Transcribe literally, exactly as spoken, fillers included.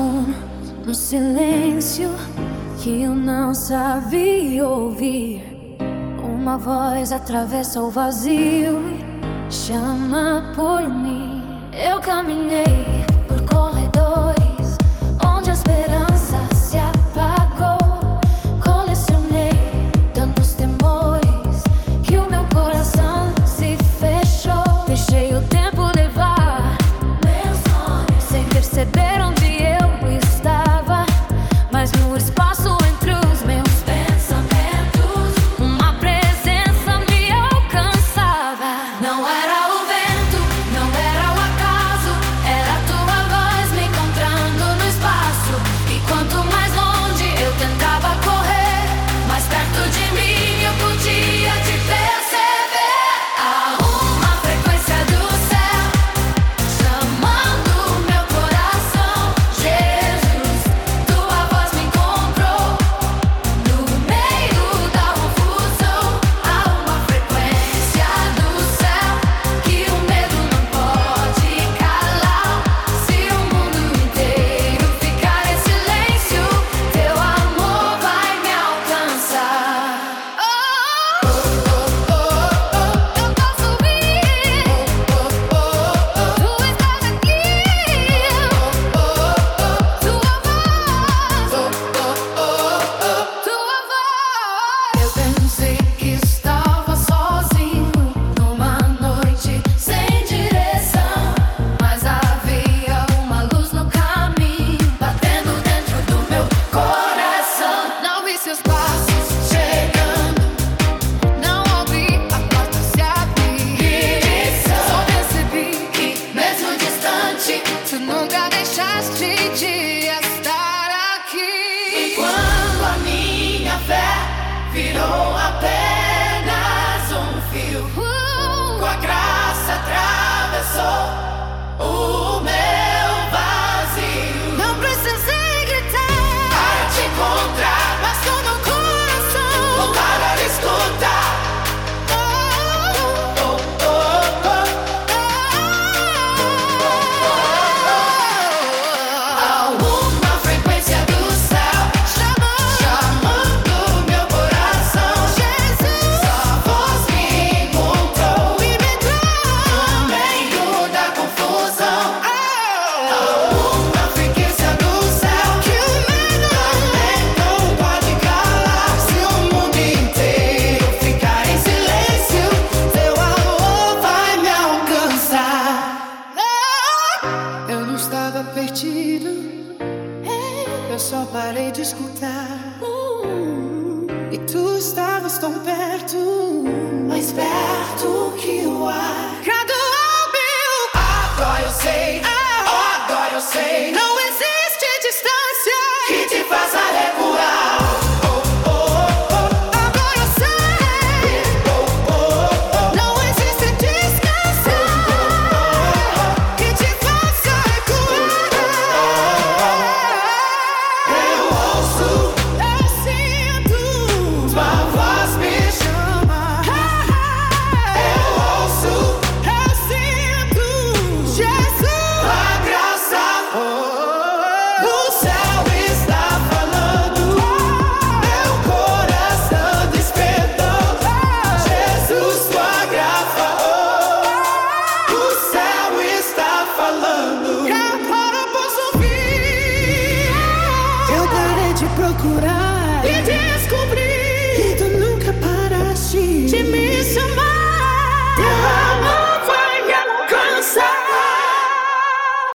som, no silêncio que eu não sabia ouvir. Uma voz atravessa o vazio e chama por mim. Eu caminhei por corredores onde a esperança se apagou. Colecionei tantos temores que o meu coração se fechou. Deixei o tempo levar meus sonhos sem perceber onde eu estava. Mas no espaço entre os meus pensamentos, uma presença me alcançava. Não era o vento, não era o acaso, era tua voz me encontrando no espaço. E quanto mais longe eu tentava correr, mais perto de mim eu podia te perceber. Há uma frequência do céu chamando meu coração. Jesus, tua voz me encontrou no meio da confusão. Há uma frequência do céu que o medo não pode calar. Se o mundo inteiro ficar em silêncio, teu amor vai me alcançar. Oh, oh, oh, oh, oh, eu posso ouvir. Oh, oh, oh, oh, tu estás aqui. Oh, oh, oh, tua voz. Oh, oh, oh, oh, tua voz. Eu pensei que estava sozinho numa noite sem direção, mas havia uma luz no caminho batendo dentro do meu coração. Não vi seus passos chegando, não ouvi a porta se abrir. Só percebi que mesmo distante, tu nunca deixaste de estar aqui. E quando a minha fé virou apenas um fio, com a graça atravessou o meu vazio. Não precisei gritar para te encontrar, mas com meu coração voltar a escutar. Oh, oh, oh, oh, oh. Há uma frequência do céu chamando meu coração. Jesus, sua voz me encontrou e me entrou no meio da confusão. Há uma frequência do céu que o medo também não pode calar. Se o mundo inteiro ficar em silêncio, teu amor vai me alcançar. Eu não estava perdido, eu só parei de escutar. E tu estavas tão perto, mais perto que o ar. Agora eu sei, agora eu sei, não existe distância que te faça recuar. Oh, oh, oh, agora eu sei, oh, oh, oh, não existe distância que te faça recuar. Eu ouço, eu sinto, tua voz me chama. Eu ouço, eu sinto, Jesus, tua graça. O céu está falando, meu coração despertou. Jesus, tua graça. O céu está falando. E agora eu posso ouvir. Eu parei de procurar e descobri